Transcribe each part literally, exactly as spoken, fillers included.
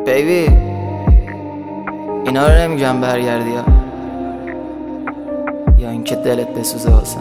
بیبی اینا رو نمیگم برگردی یا یا اینکه دلت بسوزه واسم.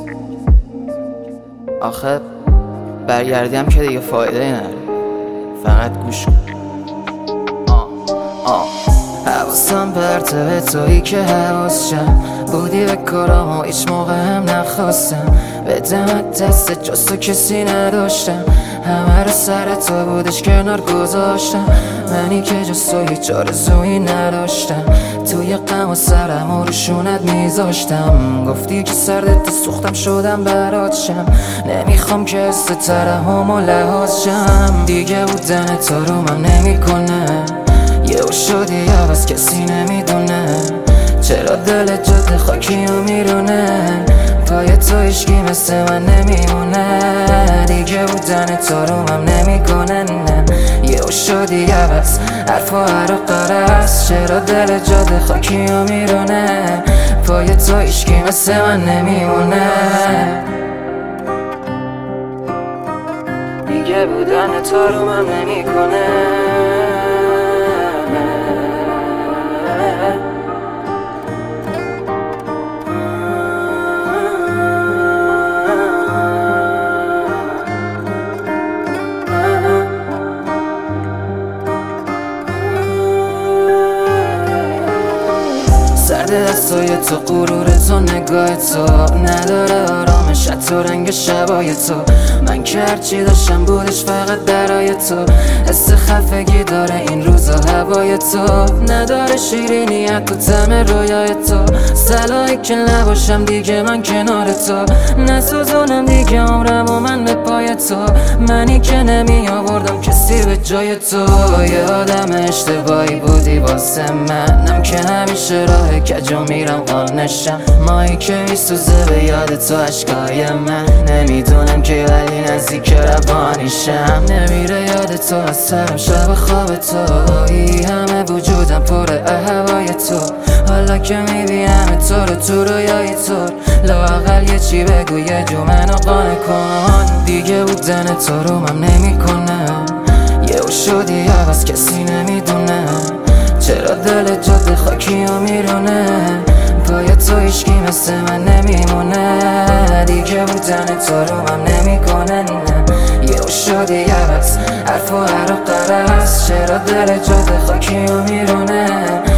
آخه برگردی هم که دیگه فایده نداره، فقط گوش کن. آه آه حواسم پرته به تویی که حواسشم بودی به کارام و هیچ موقع هم نخواستم به دمت دست جز تو کسی نداشتم، همه رو سر تو بودش کنار گذاشتم، منی که جز تو هیچ آرزویی نداشتم، توی غم و سرم و روشونت میذاشتم، گفتی که سردت سوختم شدم برات شم، نمیخوام که حس ترحم و لحاظ شم، دیگه بودن تو رو من نمیکنه، یهو شدی عوض کسی نمیدونه، چرا دل جاده خاکی و میرونه، پای تو عشقی مثل من نمیمونه، دیگه بودن تو رو من نمیکنه، نه یهو شدی عوض حرف و عرق قرص، چرا دل جاده خاکی و میرونه، پای تو عشقی مثل من نمیمونه، دیگه بودن تو رو من نمیکنه. سرد دستای تو غرور تو نگاه تو نداره آرامش تو رنگ شبای تو، من که هرچی داشتم بودش فقط برای تو، حس خفگی داره این روزا هوای تو، نداره شیرینیت تو طعم رویای تو، صلاحی که نباشم دیگه من کنار تو، نسوزونم دیگه عمرم و من به پای تو، منی که نمی آوردم کسی به جای تو، یه آدم اشتباهی بودی واسه منم که همیشه راه کجا میرم قانشم، مایی که میسوزه به یاد تو عشقای من، نمیدونم که ولی نزدیک روانیشم، نمیره یاد تو از سرم شب خواب تو، ای همه وجودم پر هوای تو، حالا که میبینم تو رو تو رویای تو، لااقل یه چی بگو یه جو منو قانع کن، دیگه بودن تو رو من نمیکنه، یهو شدی عوض کسی نمیدونه، چرا دل جاده خاکی و میرونه، پای تو عشقی مثل من نمیمونه، دیگه بودن تو رو من نمیکنه، نه یهو شدی عوض حرف و عرق قرص، چرا دل جاده خاکی و میرونه،